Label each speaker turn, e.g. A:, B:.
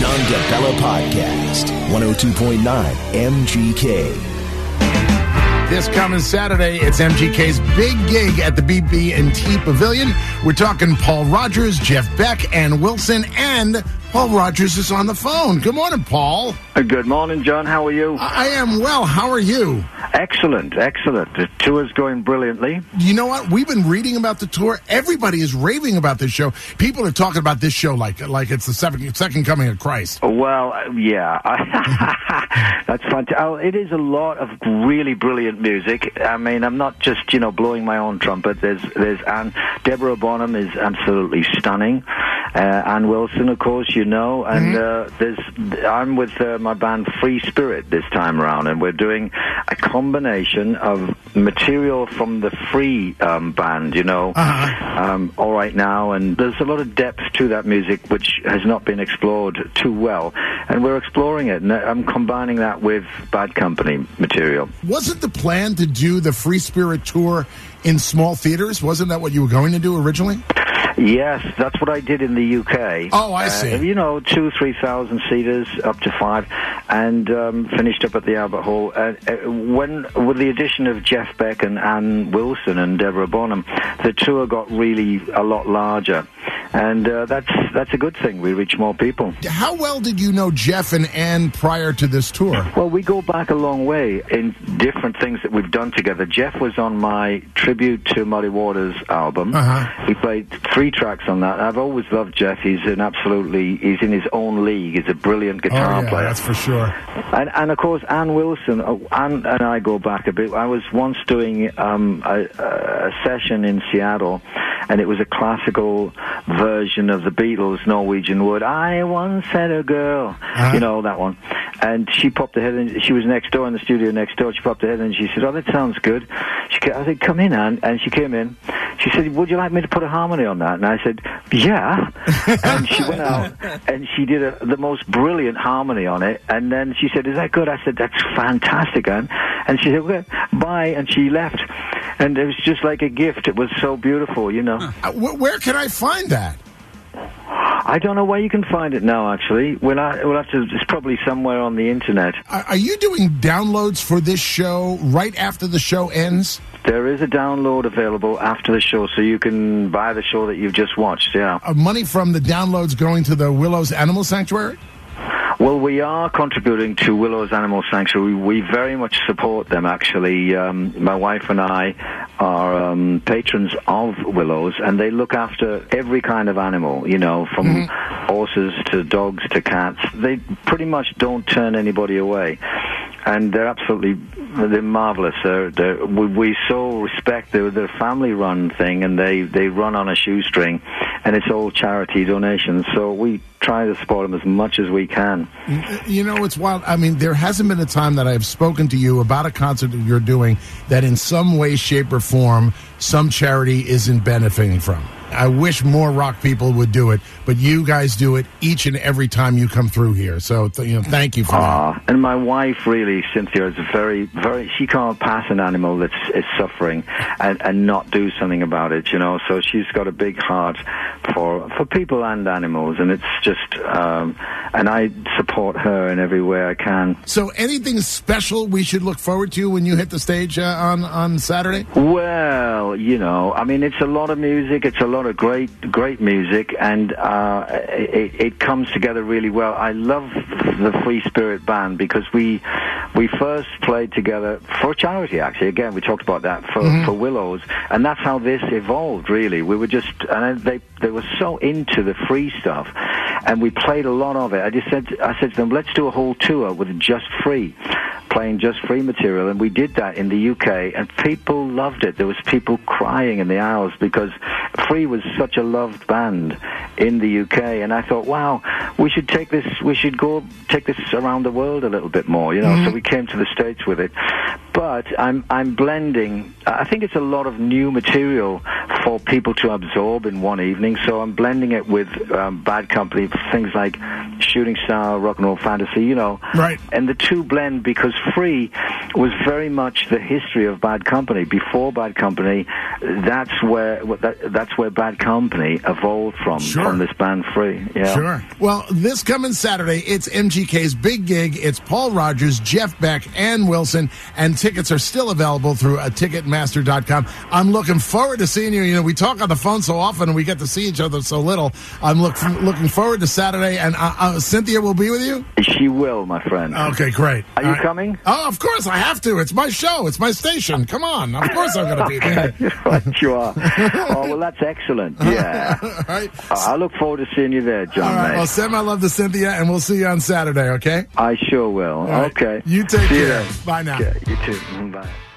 A: John DeBella Podcast, 102.9 MGK.
B: This coming Saturday, it's MGK's big gig at the BB&T Pavilion. We're talking Paul Rodgers, Jeff Beck, Ann Wilson, and Paul Rodgers is on the phone. Good morning, Paul.
C: Good morning, John. How are you?
B: I am well. How are you?
C: Excellent, excellent. The tour's going brilliantly.
B: You know what? We've been reading about the tour. Everybody is raving about this show. People are talking about this show like it's the second coming of Christ.
C: Well, yeah. That's fantastic. It is a lot of really brilliant music. I mean, I'm not just, blowing my own trumpet. There's Anne. Deborah Bonham is absolutely stunning. Ann Wilson, of course, and I'm with my band Free Spirit this time around, and we're doing a combination of material from the Free band, All Right Now, and there's a lot of depth to that music which has not been explored too well, and we're exploring it, and I'm combining that with Bad Company material.
B: Wasn't the plan to do the Free Spirit tour in small theaters? Wasn't that what you were going to do originally?
C: Yes, that's what I did in the UK.
B: Oh, I see.
C: 2,000-3,000 seaters, up to 5, and finished up at the Albert Hall. With the addition of Jeff Beck and Ann Wilson and Deborah Bonham, the tour got really a lot larger. And that's a good thing. We reach more people.
B: How well did you know Jeff and Ann prior to this tour?
C: Well, we go back a long way in different things that we've done together. Jeff was on my Tribute to Muddy Waters album. He played 3 tracks on that. I've always loved Jeff. He's in his own league. He's a brilliant guitar player.
B: That's for sure.
C: And of course, Ann Wilson. Ann and I go back a bit. I was once doing a session in Seattle, and it was a classical version of the Beatles' Norwegian Wood. I once had a girl, that one. And she popped her head in. She was next door in the studio next door. She popped her head in and she said, "Oh, that sounds good." I said, "Come in, Ann." And she came in. She said, "Would you like me to put a harmony on that?" And I said, "Yeah." And she went out and she did the most brilliant harmony on it. And then she said, "Is that good?" I said, "That's fantastic, Ann." And she said, "Okay, bye." And she left. And it was just like a gift. It was so beautiful,
B: Where can I find that?
C: I don't know where you can find it now, actually. We'll have to. It's probably somewhere on the internet.
B: Are you doing downloads for this show right after the show ends?
C: There is a download available after the show, so you can buy the show that you've just watched, yeah.
B: Money from the downloads going to the Willows Animal Sanctuary?
C: Well, we are contributing to Willows Animal Sanctuary. We very much support them, actually. My wife and I are patrons of Willows, and they look after every kind of animal, from horses to dogs to cats. They pretty much don't turn anybody away. And they're marvelous. We so respect they're a family-run thing, and they run on a shoestring, and it's all charity donations. So we try to support them as much as we can.
B: It's wild. I mean, there hasn't been a time that I've spoken to you about a concert that you're doing that in some way, shape, or form, some charity isn't benefiting from. I wish more rock people would do it, but you guys do it each and every time you come through here. So, thank you for that.
C: And my wife, really, Cynthia, is very, very. She can't pass an animal that is suffering and not do something about it. So she's got a big heart for people and animals, and it's just. And I support her in every way I can.
B: So, anything special we should look forward to when you hit the stage on Saturday?
C: Well, it's a lot of music. It's a lot of great music, and it comes together really well. I love the Free Spirit band because we first played together for charity, actually. Again, we talked about that for Willows, and that's how this evolved, really. We were just, and they were so into the Free stuff, and we played a lot of it. I said to them, let's do a whole tour with just Free, playing just Free material, and we did that in the UK, and people loved it. There was people crying in the aisles because Free was such a loved band in the UK, and I thought, wow, we should go take this around the world a little bit more, So we came to the States with it. But I'm blending. I think it's a lot of new material for people to absorb in one evening. So I'm blending it with Bad Company, things like Shooting Star, Rock and Roll Fantasy, you know.
B: Right.
C: And the two blend because Free was very much the history of Bad Company. Before Bad Company, that's where Bad Company evolved from this band Free. Yeah.
B: Sure. Well, this coming Saturday, it's MGK's big gig. It's Paul Rogers, Jeff Beck, Ann Wilson, and tickets are still available through Ticketmaster.com. I'm looking forward to seeing you. You know, we talk on the phone so often and we get to see each other so little. I'm looking forward to Saturday, and Cynthia will be with you?
C: She will, my friend.
B: Okay, great.
C: Are you coming?
B: Oh, of course, I have to. It's my show. It's my station. Come on. Of course I'm going to be there.
C: Right, you are. Oh, well, that's excellent. Yeah.
B: All right.
C: I look forward to seeing you there, John.
B: All right.
C: Mate.
B: Well, send my love to Cynthia, and we'll see you on Saturday, okay?
C: I sure will.
B: Right.
C: Okay.
B: You take
C: see
B: care.
C: You then.
B: Bye now.
C: Okay, you too. Bye.